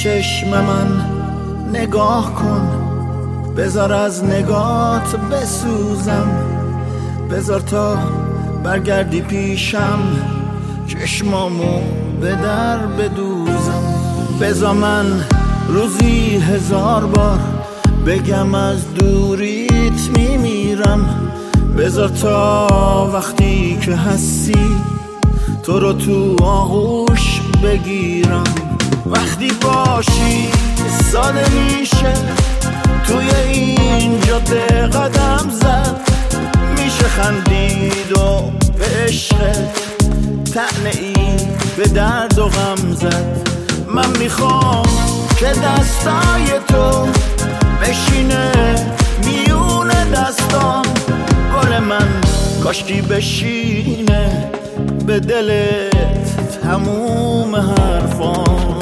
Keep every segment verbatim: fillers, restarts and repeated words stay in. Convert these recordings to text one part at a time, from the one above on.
چشم من نگاه کن، بذار از نگات بسوزم، بذار تا برگردی پیشم چشمامو به در بدوزم. بذار من روزی هزار بار بگم از دوریت میمیرم، بذار تا وقتی که هستی تو رو تو آغوش بگیرم. وقتی باشی ساده میشه توی این جاده قدم زد، میشه خندید و به عشقت طعنه ای به درد و غم زد. من میخوام که دستای تو بشینه میون دستام، گل من کاشکی بشینه به دلت تموم حرفام.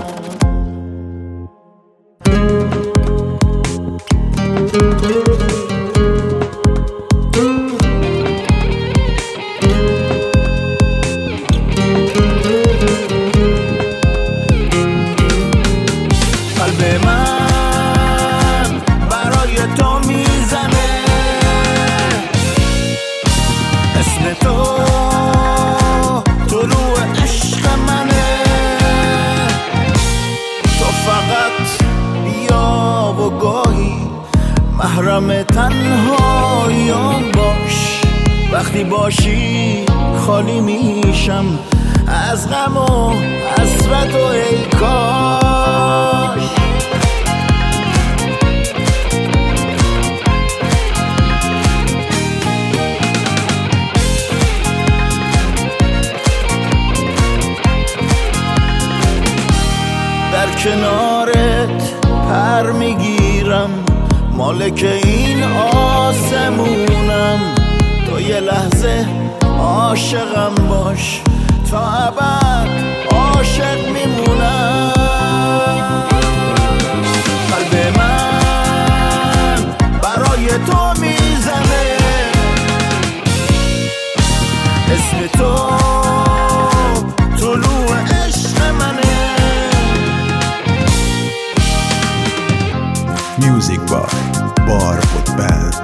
قلب من برای تو میزنه، اسم تو طلوع عشق منه. تو فقط بیا و گاهی محرم تنهاییام باش، وقتی باشی خالی میشم از غم و حسرت و ای کاش. در کنارت پر میگیرم، مالک این آسمونم. تو یه لحظه عاشقم باش، تا ابد عاشق میمونم. قلب من برای تو میزنه، اسم تو طلوع عشق منه. Music by Barfoot Band.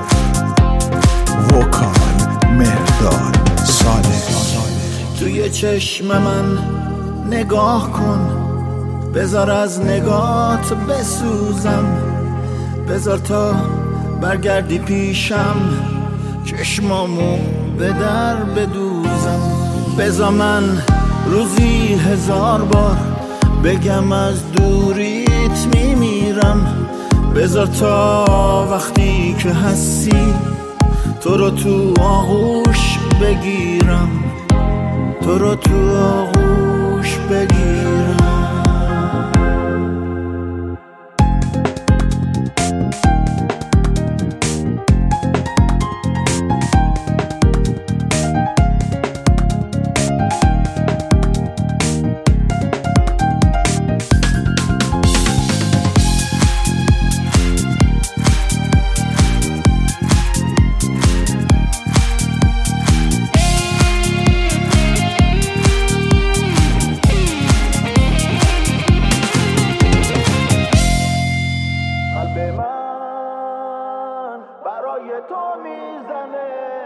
وکال مهرداد صالح. توی چشم من نگاه کن، بذار از نگات بسوزم، بذار تا برگردی پیشم چشمامو به در بدوزم. بذار من روزی هزار بار بگم از دوریت میمیرم، بذار تا وقتی که هستی تو رو تو آغوش بگیرم، تو رو تو آغوش بگیرم. قلب من برای تو میزنه،